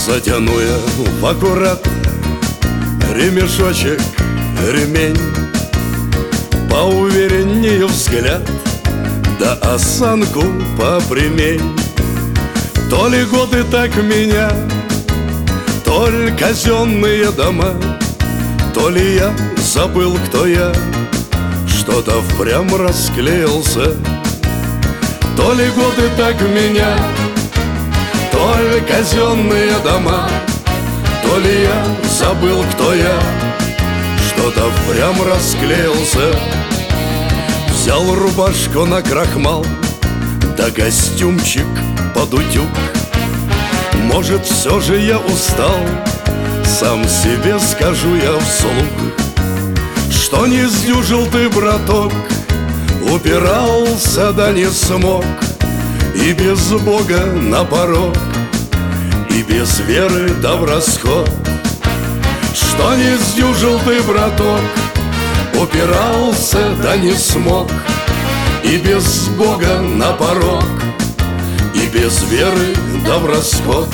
Затяну я в аккурат ремешочек, ремень, поувереннее взгляд, да осанку попрямей. То ли годы так меня, то ли казенные дома, то ли я забыл, кто я, что-то впрямь расклеился. То ли годы так меня, то ли казенные дома, то ли я забыл, кто я, что-то впрямь расклеился. Взял рубашку на крахмал, да костюмчик под утюг. Может, все же я устал, сам себе скажу я вслух, что не сдюжил ты, браток, упирался, да не смог, и без Бога на порог, и без веры да в расход. Что не сдюжил ты, браток, упирался, да не смог, и без Бога на порог, и без веры да в расход.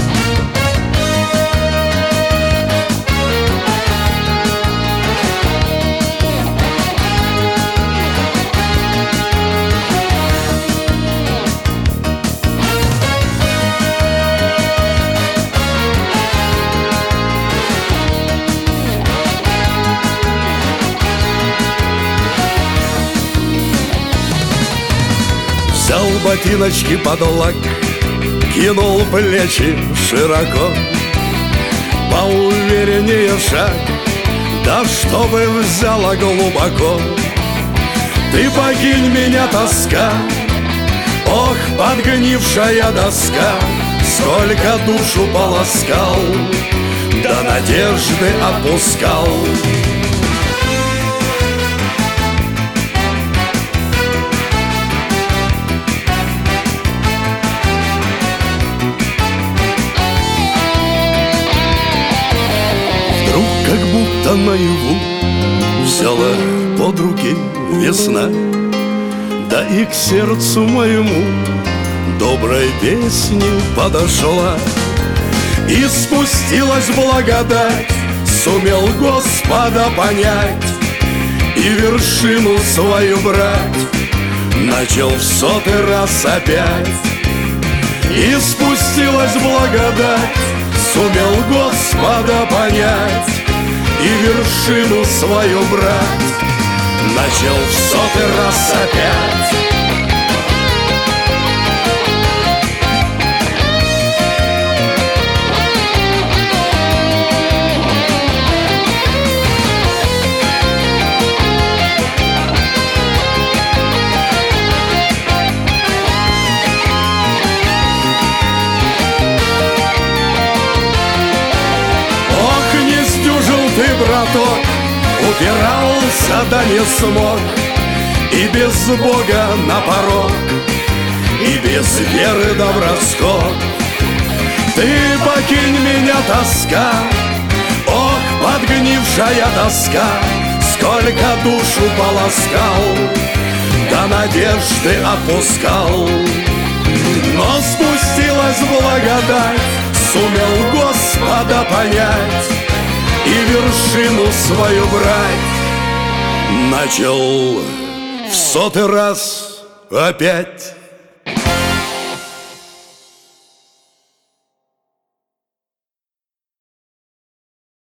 Взял ботиночки под лак, кинул плечи широко, поувереннее шаг, да чтобы взяла глубоко. Ты покинь меня, тоска, ох, подгнившая доска, сколько душу полоскал, да надежды отпускал. Как будто наяву взяла под руки весна, да и к сердцу моему доброй песни подошла. И спустилась благодать, сумел Господа понять и вершину свою брать, начал в 100-й раз опять. И спустилась благодать, сумел Господа понять и вершину свою брать, начал в 100-й раз опять. Ты, браток, упирался, да не смог, и без Бога на порог, и без веры да в расход. Ты покинь меня, тоска, ох, подгнившая доска, сколько душу полоскал, да надежды отпускал. Но спустилась благодать, сумел Господа понять и вершину свою брать, начал в 100-й раз опять.